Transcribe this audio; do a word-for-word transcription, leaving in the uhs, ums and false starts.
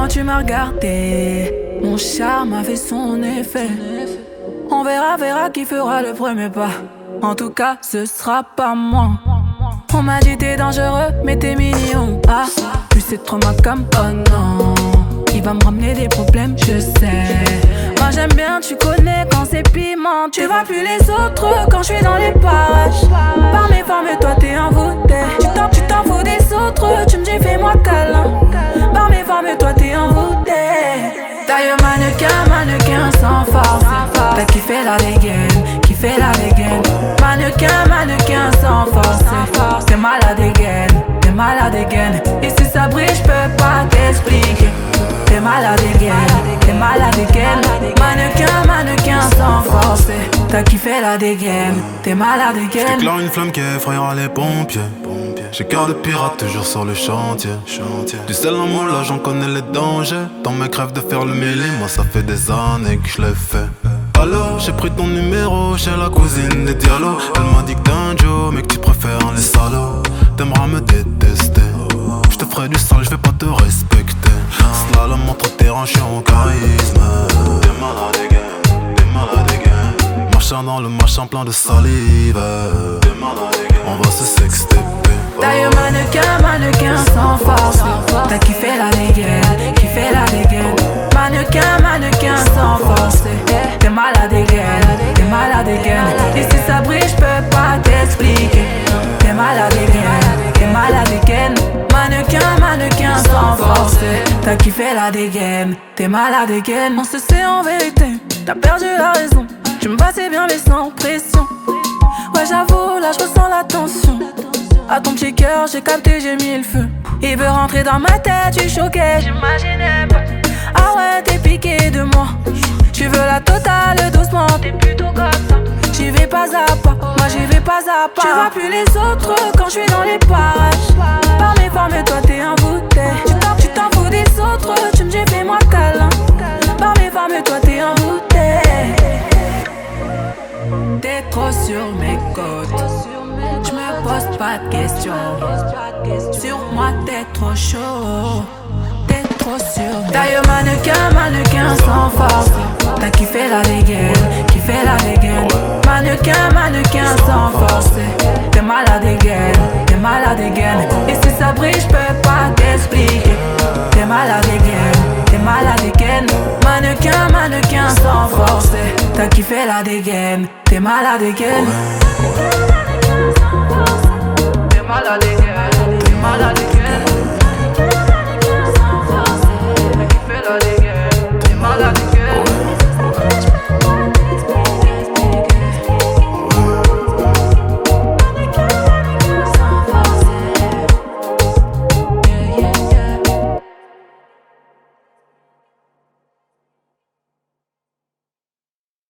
comment tu m'as regardé. Mon charme a fait son effet. On verra, verra qui fera le premier pas. En tout cas, ce sera pas moi. On m'a dit t'es dangereux, mais t'es mignon. Ah, plus c'est trop ma cam, oh non. Il va me ramener des problèmes, je sais. Moi j'aime bien, tu connais quand c'est piment. Tu vois plus les autres quand je suis dans les parages. Par mes formes, toi t'es envoûté. Tu t'en, tu t'en fous des autres, tu me dis fais-moi câlin. Par mes formes, toi t'es envoûté. Taille mannequin, mannequin sans force. T'as kiffé la dégaine, kiffé la dégaine. Mannequin, mannequin sans force. T'es malade dégaine, t'es malade dégaine. Et si ça brille, j'peux pas t'expliquer. T'es malade dégaine, t'es malade dégaine. Mannequin, mannequin sans force. T'as kiffé la dégaine, t'es malade dégaine. J'déclare une flamme qui effrayera les pompiers. J'ai cœur de pirate toujours sur le chantier. Du sel en moi là j'en connais les dangers. Dans mes crèves de faire le mêlé, moi ça fait des années que je l'ai fait. Alors j'ai pris ton numéro chez la cousine des Diallo. Elle m'a dit que t'es un Joe mais que tu préfères les salauds. T'aimeras me détester. Je te ferai du sale, je vais pas te respecter. Slalom entre terrain, je suis en charisme. T'es malade again, t'es malade again. Marchant dans le machin plein de salive. T'es malade again, on va se sexter. Taille mannequin, mannequin sans force. T'as kiffé la dégaine, kiffé la dégaine. Mannequin, mannequin sans force. T'es malade dégaine, t'es malade dégaine. Et si ça brille, j'peux pas t'expliquer. T'es malade dégaine, t'es malade dégaine. Mannequin, mannequin sans force. T'as kiffé la dégaine, t'es malade dégaine. On se sait en vérité, t'as perdu la raison. Tu me passais bien mais sans pression. Ouais j'avoue, là j'ressens la tension. À ton petit cœur, j'ai capté, j'ai mis le feu. Il veut rentrer dans ma tête, tu choquais, j'imaginais pas. Ah ouais, t'es piqué de moi. Tu veux la totale doucement, t'es plutôt comme ça. J'y vais pas à pas, moi j'y vais pas à pas. Tu vois plus les autres quand je suis dans les parages. Par mes formes, toi t'es envoûté. Tu t'en, tu t'en fous des autres, tu me dis fais-moi câlin. Par mes formes, toi t'es envoûté. T'es trop sur mes côtes. J'me pose pas de questions. Sur moi t'es trop chaud. T'es trop sur mes... Taille mannequin, mannequin sans force. T'as kiffé la dégaine, kiffé la dégaine. Mannequin, mannequin sans force. T'es malade dégaine, t'es malade dégaine. Et si ça brille, j'peux pas t'expliquer. T'es malade dégaine, t'es malade dégaine. Mannequin, mannequin sans force. T'as kiffé la dégaine, t'es malade dégaine. T'es malade dégaine, t'es malade dégaine.